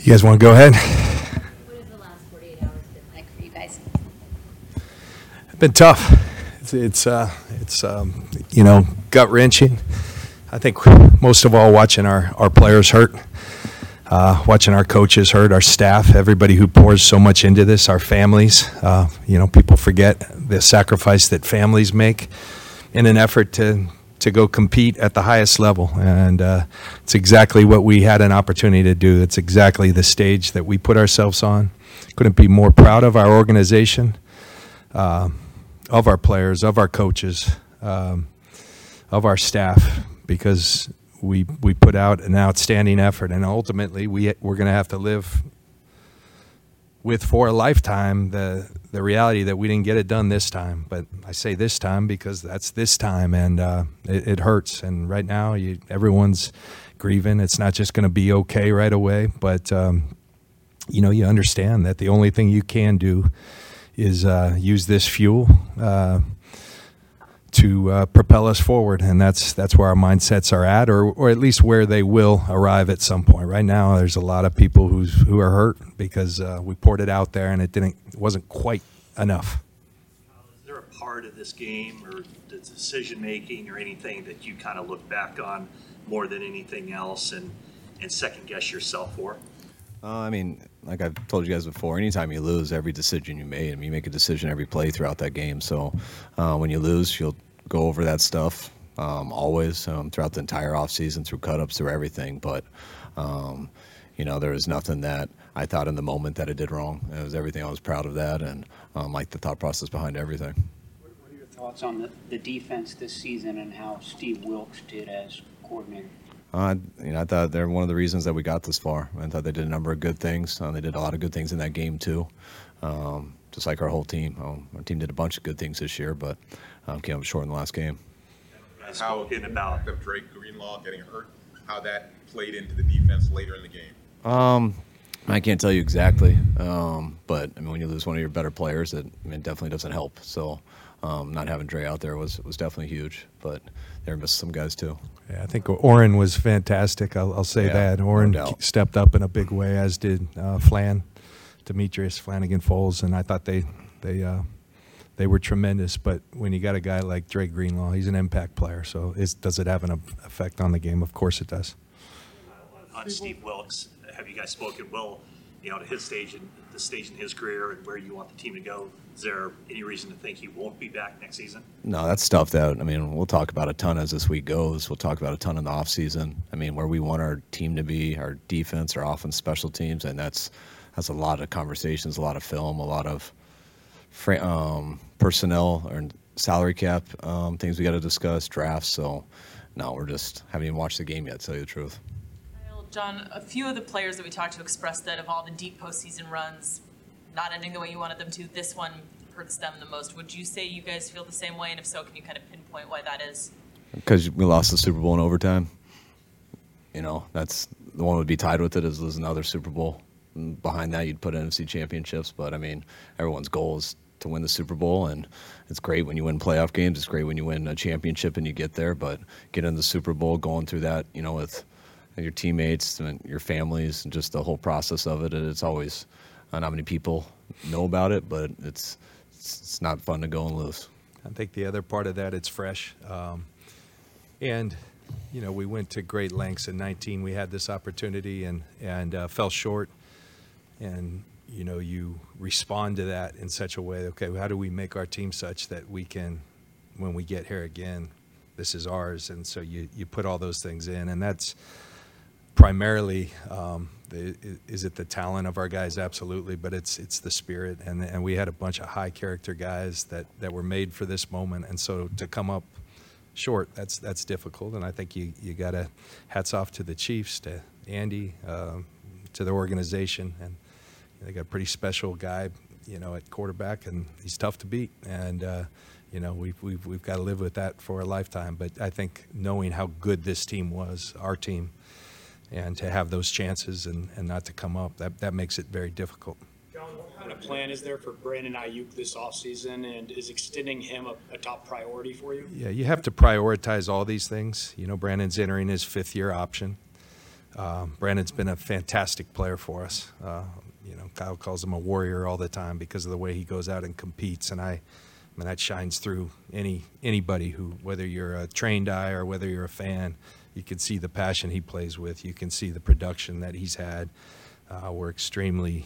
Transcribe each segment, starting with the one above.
You guys want to go ahead? What has the last 48 hours been like for you guys? It's been tough. It's gut wrenching. I think most of all watching our players hurt, watching our coaches hurt, our staff, everybody who pours so much into this, our families. People forget the sacrifice that families make in an effort to go compete at the highest level. And it's exactly what we had an opportunity to do. It's exactly the stage that we put ourselves on. Couldn't be more proud of our organization, of our players, of our coaches, of our staff, because we put out an outstanding effort. And ultimately, we're going to have to live with for a lifetime the reality that we didn't get it done this time. But I say this time because that's this time, and it hurts. And right now, everyone's grieving. It's not just going to be okay right away, but you understand that the only thing you can do is use this fuel to propel us forward, and that's where our mindsets are at, or at least where they will arrive at some point. Right now, there's a lot of people who are hurt because we poured it out there and it wasn't quite enough. Is there a part of this game or the decision making or anything that you kind of look back on more than anything else and second guess yourself for? Like I've told you guys before, anytime you lose, every decision you made, you make a decision every play throughout that game. So when you lose, you'll go over that stuff always throughout the entire offseason, through cut-ups, through everything. But, there was nothing that I thought in the moment that I did wrong. It was everything. I was proud of that and like the thought process behind everything. What are your thoughts on the defense this season and how Steve Wilks did as coordinator? I thought they're one of the reasons that we got this far. I thought they did a number of good things. They did a lot of good things in that game too, just like our whole team. Our team did a bunch of good things this year, but came up short in the last game. Spoken about of Drake Greenlaw getting hurt, how that played into the defense later in the game. I can't tell you exactly, but when you lose one of your better players, it definitely doesn't help. So not having Dre out there was definitely huge, but they missed some guys too. Yeah, I think Oren was fantastic. I'll say that. Oren stepped up in a big way, as did Demetrius Flanagan-Foles, and I thought they were tremendous. But when you got a guy like Dre Greenlaw, he's an impact player. So does it have an effect on the game? Of course it does. On Steve Wilks, have you guys spoken to his stage and the stage in his career and where you want the team to go? Is there any reason to think he won't be back next season? No, that's stuff that, we'll talk about a ton as this week goes. We'll talk about a ton in the offseason. Where we want our team to be, our defense, our offense, special teams, and that's a lot of conversations, a lot of film, a lot of personnel or salary cap things we got to discuss, drafts. So, no, we're just haven't even watched the game yet, to tell you the truth. John, a few of the players that we talked to expressed that of all the deep postseason runs, not ending the way you wanted them to, this one hurts them the most. Would you say you guys feel the same way? And if so, can you kind of pinpoint why that is? Because we lost the Super Bowl in overtime. That's the one would be tied with it is losing another Super Bowl. And behind that, you'd put NFC championships. But, everyone's goal is to win the Super Bowl, and it's great when you win playoff games. It's great when you win a championship and you get there. But getting in the Super Bowl, going through that, with your teammates and your families and just the whole process of it, it's always not many people know about it, but it's not fun to go and lose. I think the other part of that, it's fresh. And we went to great lengths in 2019. We had this opportunity and fell short. And, you respond to that in such a way, okay, how do we make our team such that we can, when we get here again, this is ours. And so you put all those things in, and that's primarily, is it the talent of our guys? Absolutely, but it's the spirit, and we had a bunch of high character guys that were made for this moment, and so to come up short, that's difficult. And I think you got to hats off to the Chiefs, to Andy, to the organization, and they got a pretty special guy, at quarterback, and he's tough to beat, and we've got to live with that for a lifetime. But I think knowing how good this team was, our team, and to have those chances and not to come up, that makes it very difficult. John, what kind of plan is there for Brandon Aiyuk this offseason, and is extending him a top priority for you? Yeah, you have to prioritize all these things. Brandon's entering his fifth-year option. Brandon's been a fantastic player for us. Kyle calls him a warrior all the time because of the way he goes out and competes, and I mean that shines through anybody who, whether you're a trained eye or whether you're a fan, you can see the passion he plays with. You can see the production that he's had. We're extremely,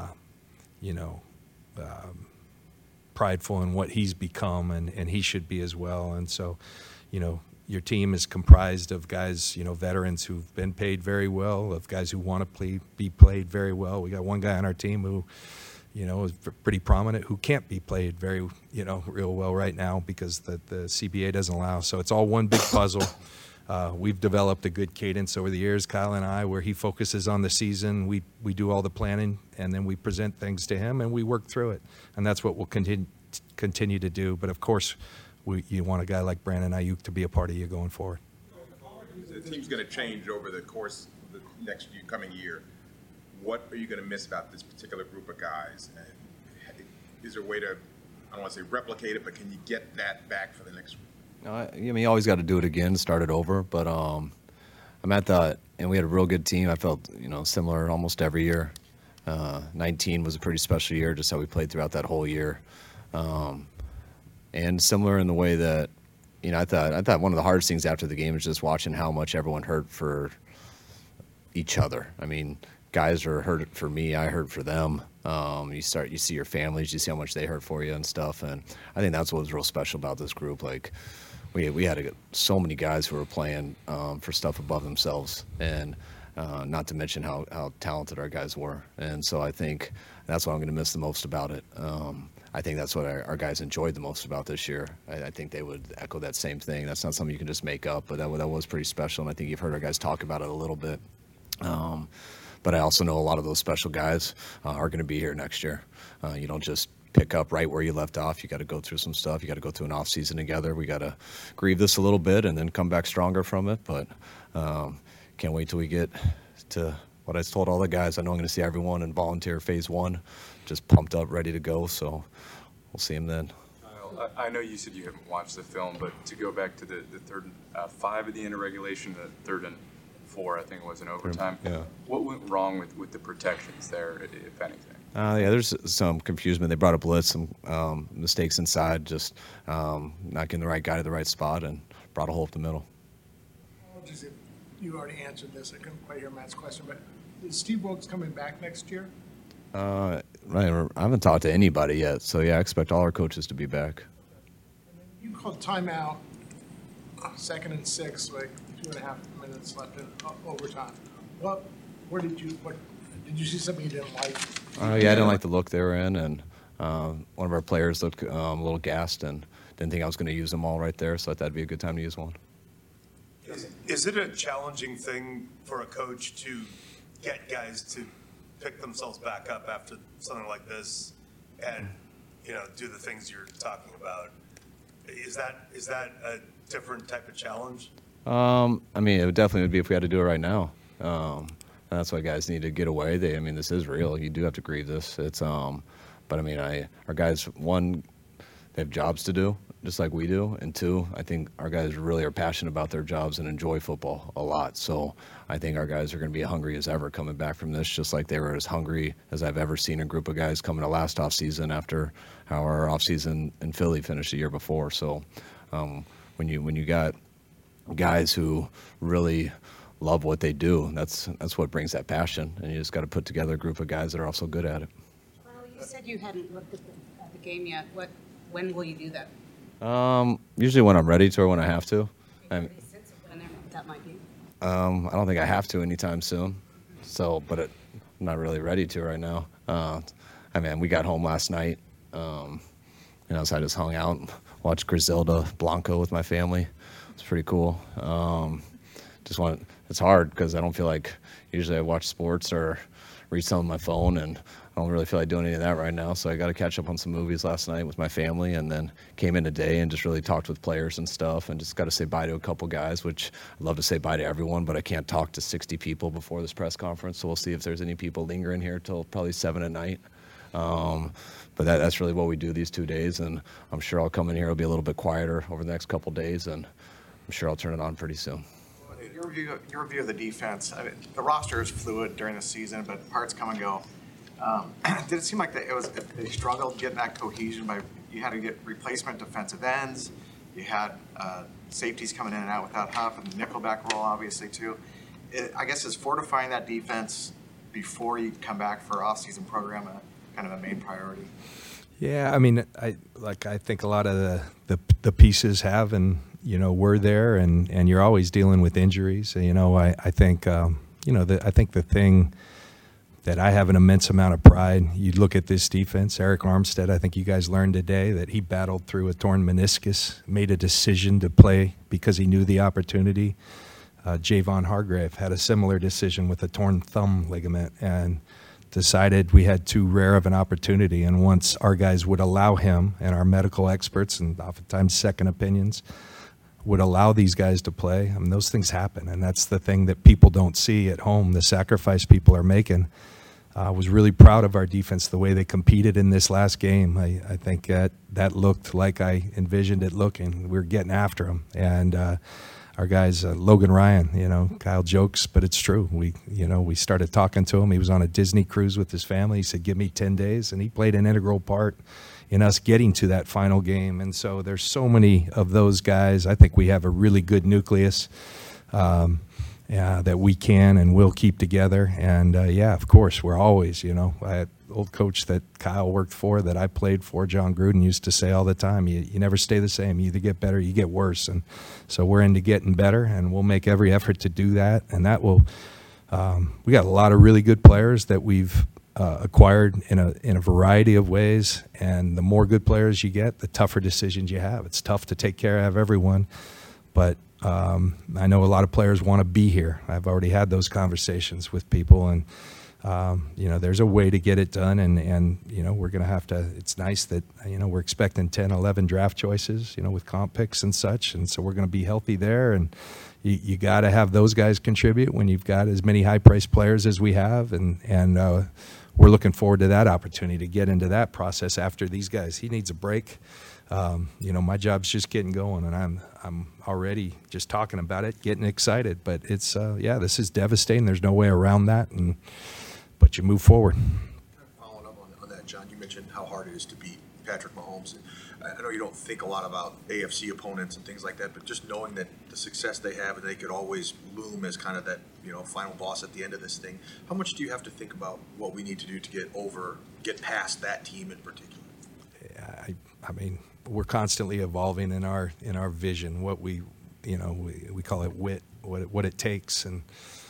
prideful in what he's become, and he should be as well. And so, your team is comprised of guys, veterans who've been paid very well, of guys who want to be played very well. We got one guy on our team who, is pretty prominent, who can't be played very, real well right now because the CBA doesn't allow. So it's all one big puzzle. We've developed a good cadence over the years, Kyle and I, where he focuses on the season. We do all the planning, and then we present things to him, and we work through it. And that's what we'll continue to do. But, of course, you want a guy like Brandon Ayuk to be a part of you going forward. The team's going to change over the course of the next coming year. What are you going to miss about this particular group of guys? And is there a way to, I don't want to say replicate it, but can you get that back for the next group? You always got to do it again, start it over. But I'm at that, and we had a real good team. I felt, similar almost every year. 19 was a pretty special year, just how we played throughout that whole year. And similar in the way that, I thought one of the hardest things after the game was just watching how much everyone hurt for each other. I mean, guys are hurt for me, I hurt for them. You see your families, you see how much they hurt for you and stuff. And I think that's what was real special about this group. Like, we had so many guys who were playing for stuff above themselves, and not to mention how talented our guys were. And so I think that's what I'm going to miss the most about it. I think that's what our guys enjoyed the most about this year. I think they would echo that same thing. That's not something you can just make up, but that was pretty special, and I think you've heard our guys talk about it a little bit. But I also know a lot of those special guys are going to be here next year. You don't just pick up right where you left off. You got to go through some stuff. You got to go through an off season together. We got to grieve this a little bit and then come back stronger from it. But can't wait till we get to what I told all the guys. I know I'm going to see everyone in volunteer phase 1, just pumped up, ready to go. So we'll see them then. I know you said you haven't watched the film, but to go back to the third 5 of the end of regulation, the 3rd and 4, I think it was in overtime. Yeah. What went wrong with the protections there, if anything? There's some confusion. They brought a blitz, some mistakes inside, just not getting the right guy to the right spot, and brought a hole up the middle. Apologies if you already answered this. I couldn't quite hear Matt's question, but is Steve Wilks coming back next year? Right, I haven't talked to anybody yet, so yeah, I expect all our coaches to be back. You called timeout, 2nd and 6, like 2.5 minutes left in overtime. What did you see something you didn't like? Yeah, I didn't like the look they were in, and one of our players looked a little gassed and didn't think I was going to use them all right there, so I thought that'd be a good time to use one. Is it a challenging thing for a coach to get guys to pick themselves back up after something like this and, do the things you're talking about? Is that a different type of challenge? It definitely would be if we had to do it right now. That's why guys need to get away. This is real. You do have to grieve this. It's, but our guys, 1, they have jobs to do, just like we do, and 2, I think our guys really are passionate about their jobs and enjoy football a lot. So I think our guys are going to be hungry as ever coming back from this, just like they were as hungry as I've ever seen a group of guys coming to last offseason after how our offseason in Philly finished the year before. So when you got guys who really love what they do, that's what brings that passion, and you just got to put together a group of guys that are also good at it. Well, you said you hadn't looked at the game yet. When will you do that? Usually when I'm ready to or when I have to. When that might be. I don't think I have to anytime soon. So, but I'm not really ready to right now. We got home last night. So I just hung out and watched Griselda Blanco with my family. It's pretty cool. It's hard because I don't feel like usually I watch sports or read something on my phone, and I don't really feel like doing any of that right now. So I got to catch up on some movies last night with my family, and then came in today and just really talked with players and stuff, and just got to say bye to a couple guys, which I'd love to say bye to everyone, but I can't talk to 60 people before this press conference. So we'll see if there's any people lingering here till probably 7 at night. But that's really what we do these 2 days, and I'm sure I'll come in here. It'll be a little bit quieter over the next couple days, and I'm sure I'll turn it on pretty soon. Your view of the defense. I mean, the roster is fluid during the season, but parts come and go. Did it seem like they struggled getting that cohesion? You had to get replacement defensive ends. You had safeties coming in and out without Huff, and the nickelback role obviously too. I guess is fortifying that defense before you come back for off-season program kind of a main priority? Yeah, I mean, I think a lot of the pieces have, and we're there, and you're always dealing with injuries. I think I think the thing that I have an immense amount of pride. You look at this defense, Eric Armstead. I think you guys learned today that he battled through a torn meniscus, made a decision to play because he knew the opportunity. Javon Hargrave had a similar decision with a torn thumb ligament and decided we had too rare of an opportunity. And once our guys would allow him, and our medical experts and oftentimes second opinions would allow these guys to play, I mean, those things happen. And that's the thing that people don't see at home, the sacrifice people are making. I was really proud of our defense, the way they competed in this last game. I think that looked like I envisioned it looking. We were getting after them. And our guys, Logan Ryan, Kyle jokes, but it's true. We started talking to him. He was on a Disney cruise with his family. He said, give me 10 days. And he played an integral part in us getting to that final game. And so there's so many of those guys. I think we have a really good nucleus that we can and will keep together. And, of course, we're always, old coach that Kyle worked for, that I played for, John Gruden, used to say all the time, you never stay the same. You either get better or you get worse. And so we're into getting better, and we'll make every effort to do that. And that will we got a lot of really good players that we've acquired in a variety of ways. And the more good players you get, the tougher decisions you have. It's tough to take care of everyone, but I know a lot of players want to be here. I've already had those conversations with people, and there's a way to get it done, and we're going to have to. It's nice that we're expecting 10, 11 draft choices, with comp picks and such, and so we're going to be healthy there. And you got to have those guys contribute when you've got as many high-priced players as we have, and we're looking forward to that opportunity to get into that process after these guys. He needs a break. My job's just getting going, and I'm already just talking about it, getting excited. But it's this is devastating. There's no way around that, but you move forward. Following up on that, John, you mentioned how hard it is to beat Patrick Mahomes. I know you don't think a lot about AFC opponents and things like that, but just knowing that the success they have and they could always loom as kind of that final boss at the end of this thing, how much do you have to think about what we need to do to get past that team in particular? Yeah, I mean, we're constantly evolving in our vision. What we call it wit, what it takes, and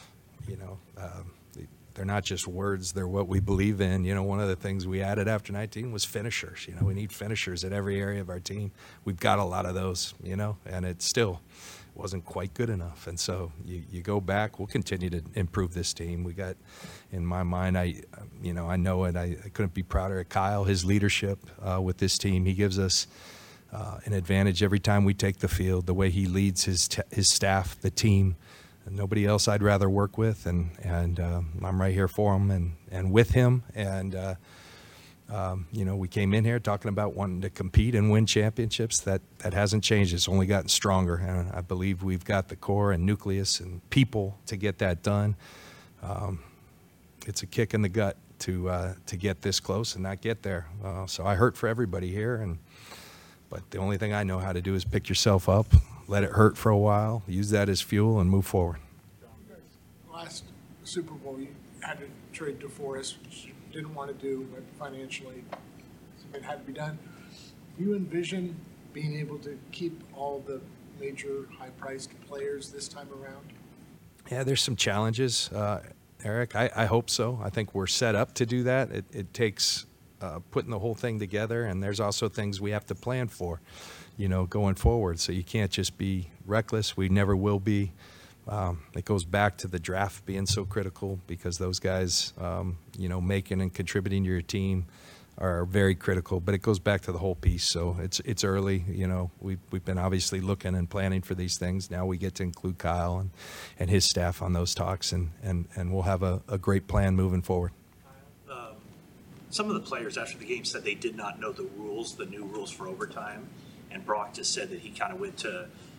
they're not just words, they're what we believe in. One of the things we added after 19 was finishers. We need finishers at every area of our team. We've got a lot of those, and it still wasn't quite good enough. And so you go back, we'll continue to improve this team. We got, in my mind, I know it, I couldn't be prouder of Kyle, his leadership with this team. He gives us an advantage every time we take the field, the way he leads his staff, the team. Nobody else I'd rather work with, and I'm right here for him and with him. And we came in here talking about wanting to compete and win championships. That hasn't changed. It's only gotten stronger, and I believe we've got the core and nucleus and people to get that done. It's a kick in the gut to get this close and not get there. So I hurt for everybody here, but the only thing I know how to do is pick yourself up, let it hurt for a while, use that as fuel, and move forward. Last Super Bowl, you had to trade DeForest, which you didn't want to do, but financially it had to be done. Do you envision being able to keep all the major high-priced players this time around? Yeah, there's some challenges, Eric. I hope so. I think we're set up to do that. It takes putting the whole thing together, and there's also things we have to plan for, going forward. So you can't just be reckless. We never will be. It goes back to the draft being so critical, because those guys, making and contributing to your team are very critical. But it goes back to the whole piece. So it's early. We've been obviously looking and planning for these things. Now we get to include Kyle and his staff on those talks, and we'll have a great plan moving forward. Some of the players after the game said they did not know the new rules for overtime, and Brock just said that he kind of went to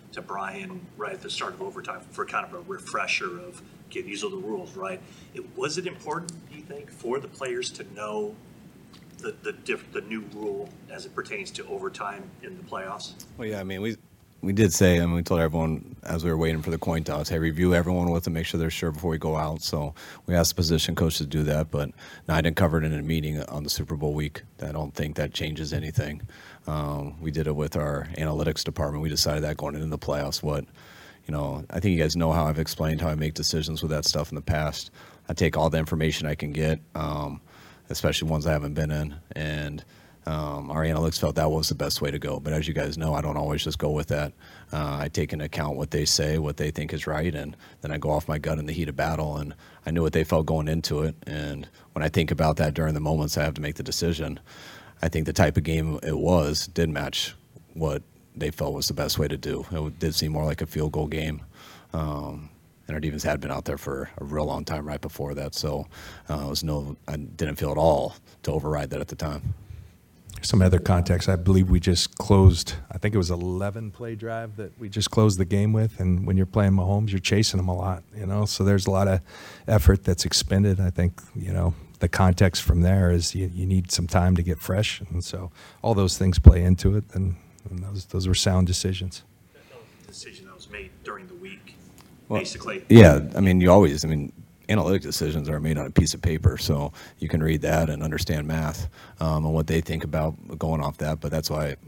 to Brian right at the start of overtime for kind of a refresher of, okay, these are the rules, right? Was it important, do you think, for the players to know the new rule as it pertains to overtime in the playoffs? Well, yeah, I mean, we did say, we told everyone as we were waiting for the coin toss, hey, review everyone with them, make sure they're sure before we go out. So we asked the position coach to do that, but no, I didn't cover it in a meeting on the Super Bowl week. I don't think that changes anything. We did it with our analytics department. We decided that going into the playoffs. I think you guys know how I've explained how I make decisions with that stuff in the past. I take all the information I can get, especially ones I haven't been in, and our analytics felt that was the best way to go. But as you guys know, I don't always just go with that. I take into account what they say, what they think is right, and then I go off my gut in the heat of battle. And I knew what they felt going into it. And when I think about that during the moments I have to make the decision, I think the type of game it was did match what they felt was the best way to do. It did seem more like a field goal game. And our defense had been out there for a real long time right before that. So I didn't feel at all to override that at the time. Some other context, I believe we just closed, I think it was 11-play drive that we just closed the game with. And when you're playing Mahomes, you're chasing him a lot, So there's a lot of effort that's expended. I think, the context from there is you need some time to get fresh. And so all those things play into it. And those were sound decisions. The decision that was made during the week, basically. Yeah, analytic decisions are made on a piece of paper, so you can read that and understand math and what they think about going off that. But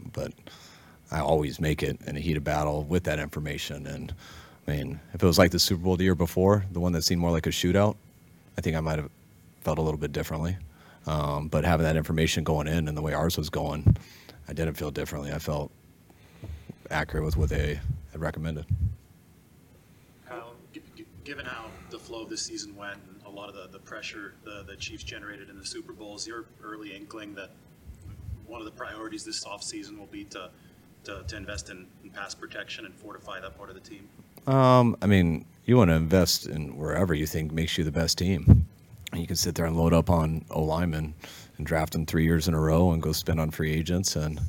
I always make it in a heat of battle with that information. And if it was like the Super Bowl the year before, the one that seemed more like a shootout, I think I might have felt a little bit differently. But having that information going in and the way ours was going, I didn't feel differently. I felt accurate with what they had recommended. Given how the flow of this season went and a lot of the pressure the Chiefs generated in the Super Bowl, is your early inkling that one of the priorities this offseason will be to invest in pass protection and fortify that part of the team? You want to invest in wherever you think makes you the best team. You can sit there and load up on O-linemen and draft them 3 years in a row and go spend on free agents and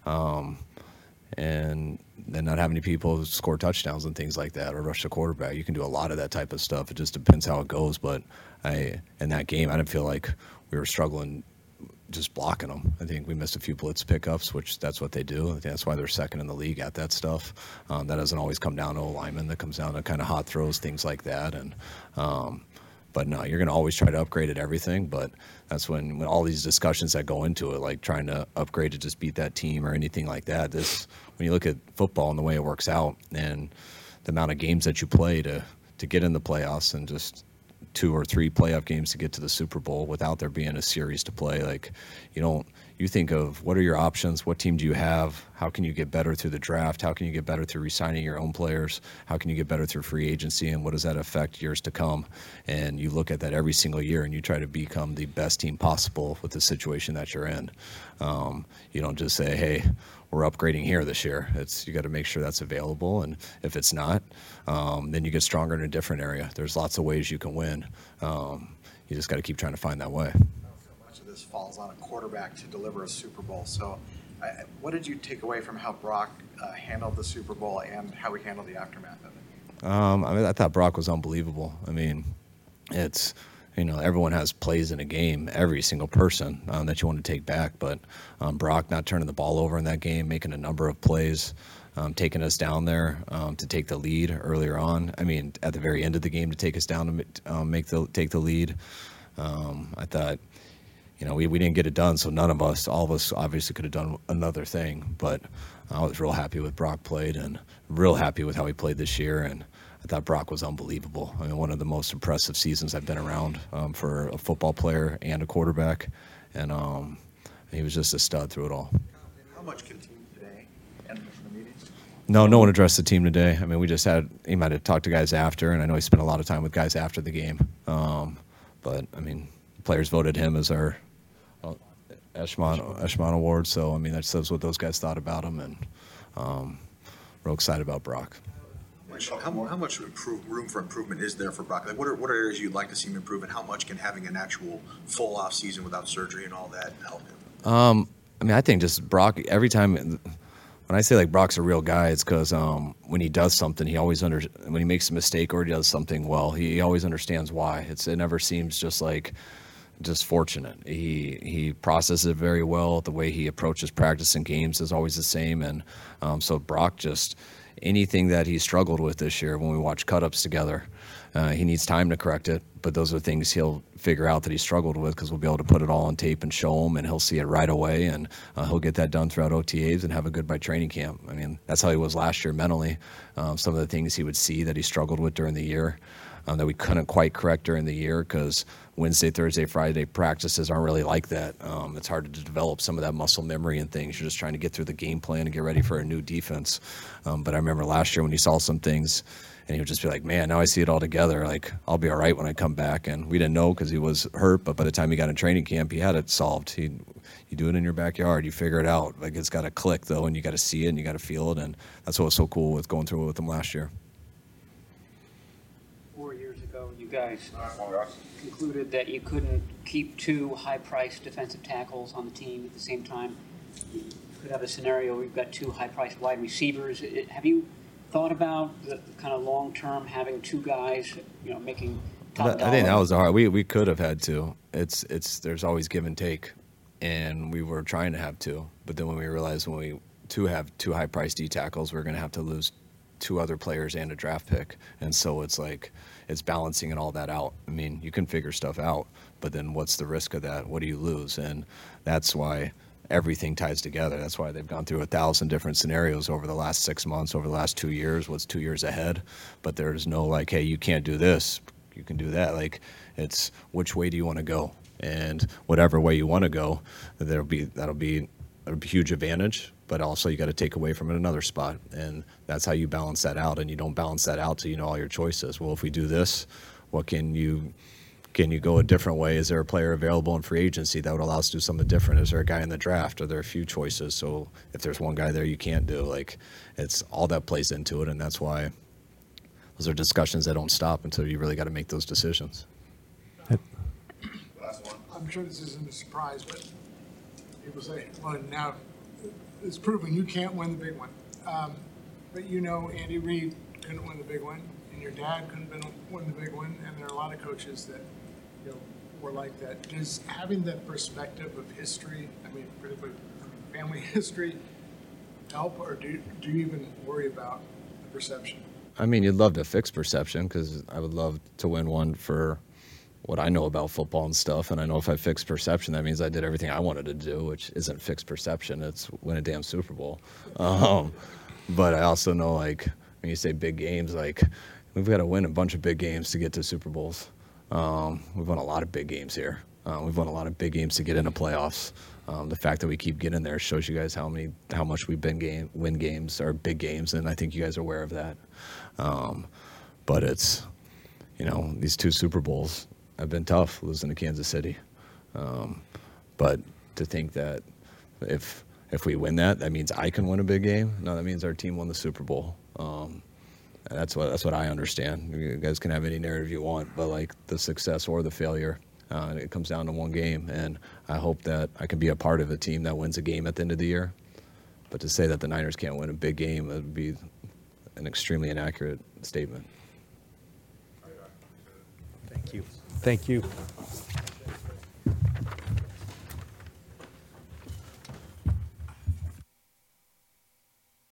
then not have any people score touchdowns and things like that or rush the quarterback. You can do a lot of that type of stuff. It just depends how it goes. But in that game, I didn't feel like we were struggling just blocking them. I think we missed a few blitz pickups, which that's what they do. I think that's why they're second in the league at that stuff. That doesn't always come down to O-linemen. That comes down to kind of hot throws, things like that. But no, you're going to always try to upgrade at everything. But that's when all these discussions that go into it, like trying to upgrade to just beat that team or anything like that. When you look at football and the way it works out and the amount of games that you play to get in the playoffs and just 2 or 3 playoff games to get to the Super Bowl without there being a series to play, you think of what are your options, what team do you have, how can you get better through the draft, how can you get better through re-signing your own players, how can you get better through free agency, and what does that affect years to come? And you look at that every single year and you try to become the best team possible with the situation that you're in. You don't just say, hey, we're upgrading here this year. You got to make sure that's available, and if it's not, then you get stronger in a different area. There's lots of ways you can win. You just got to keep trying to find that way. Much of this falls on a quarterback to deliver a Super Bowl. So what did you take away from how Brock handled the Super Bowl and how he handled the aftermath of it? I thought Brock was unbelievable. Everyone has plays in a game, every single person that you want to take back. But Brock not turning the ball over in that game, making a number of plays, taking us down there to take the lead earlier on. At the very end of the game to take us down to take the lead. I thought, we didn't get it done, so all of us obviously could have done another thing. But I was real happy with Brock played and real happy with how he played this year. And I thought Brock was unbelievable. One of the most impressive seasons I've been around for a football player and a quarterback. And he was just a stud through it all. How much can team today and the meeting? No one addressed the team today. He might have talked to guys after, and I know he spent a lot of time with guys after the game. Players voted him as our Eshmon Award. So, that says what those guys thought about him, and real excited about Brock. How much room for improvement is there for Brock? What are areas you'd like to see him improve, and how much can having an actual full off season without surgery and all that help him? I think just Brock, every time when I say like Brock's a real guy, it's because when he does something, when he makes a mistake or he does something well, he always understands why. It never seems just fortunate. He processes it very well. The way he approaches practice and games is always the same. And so Brock, just anything that he struggled with this year, when we watch cut-ups together, he needs time to correct it, but those are things he'll figure out that he struggled with, because we'll be able to put it all on tape and show him, and he'll see it right away, and he'll get that done throughout OTAs and have a goodbye training camp. I mean, that's how he was last year mentally. Some of the things he would see that he struggled with during the year, that we couldn't quite correct during the year, because Wednesday, Thursday, Friday practices aren't really like that. It's hard to develop some of that muscle memory and things. You're just trying to get through the game plan and get ready for a new defense. But I remember last year when he saw some things, and he would just be like, man, now I see it all together. Like, I'll be all right when I come back. And we didn't know because he was hurt, but by the time he got in training camp, he had it solved. You do it in your backyard. You figure it out. Like, it's got to click, though, and you got to see it and you got to feel it. And that's what was so cool with going through it with him last year. 4 years ago, you guys concluded that you couldn't keep two high-priced defensive tackles on the team at the same time. You could have a scenario where you've got two high-priced wide receivers. Have you thought about the kind of long-term having two guys, making top dollar? I think that was hard. We could have had two. There's always give and take, and we were trying to have two. But then when we realized when we have two high-priced D tackles, we're going to have to lose two other players and a draft pick. And so it's balancing and all that out. I mean, you can figure stuff out, but then what's the risk of that? What do you lose? And that's why everything ties together. That's why they've gone through 1,000 different scenarios over the last 6 months, over the last 2 years, what's 2 years ahead. But there's no like, hey, you can't do this, you can do that. Like, it's which way do you want to go? And whatever way you want to go, that'll be a huge advantage, but also you got to take away from it another spot. And that's how you balance that out. And you don't balance that out till you know all your choices. Well, if we do this, what can you go a different way? Is there a player available in free agency that would allow us to do something different? Is there a guy in the draft? Are there a few choices? So if there's one guy there you can't do, like, it's all that plays into it. And that's why those are discussions that don't stop until you really got to make those decisions. Last one. I'm sure this isn't a surprise, but people say, well, now it's proven you can't win the big one. But Andy Reid couldn't win the big one, and your dad couldn't win the big one, and there are a lot of coaches that were like that. Does having that perspective of history, particularly family history, help, or do you even worry about the perception? I mean, you'd love to fix perception, because I would love to win one for what I know about football and stuff. And I know if I fix perception, that means I did everything I wanted to do, which isn't fix perception. It's win a damn Super Bowl. But I also know, like, when you say big games, like, we've got to win a bunch of big games to get to Super Bowls. We've won a lot of big games here. We've won a lot of big games to get into playoffs. The fact that we keep getting there shows you guys how much we've been win games or big games, and I think you guys are aware of that. But it's, these two Super Bowls have been tough, losing to Kansas City. But to think that if we win that means I can win a big game. No, that means our team won the Super Bowl. That's what I understand. You guys can have any narrative you want, but like the success or the failure, it comes down to one game. And I hope that I can be a part of a team that wins a game at the end of the year. But to say that the Niners can't win a big game, that would be an extremely inaccurate statement. Thank you. Thank you.